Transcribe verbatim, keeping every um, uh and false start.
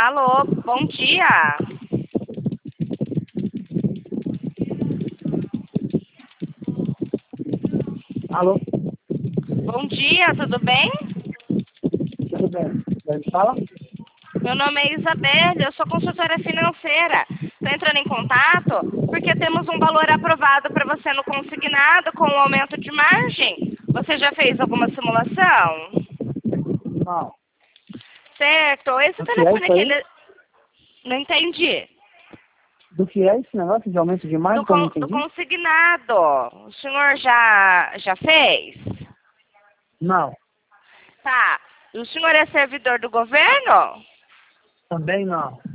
Alô, bom dia. Alô, Bom dia, tudo bem? tudo bem? Ele fala? Meu nome é Isabelle, eu sou consultora financeira. Estou entrando em contato porque temos um valor aprovado para você no consignado com um aumento de margem. Você já fez alguma simulação? Não. Certo. Esse Do que é telefone isso aqui, aí? ele... não entendi. Do que é esse negócio de aumento de margem Do, que eu não con... do entendi? consignado. O senhor já, já fez? Não. Tá. O senhor é servidor do governo? Também não.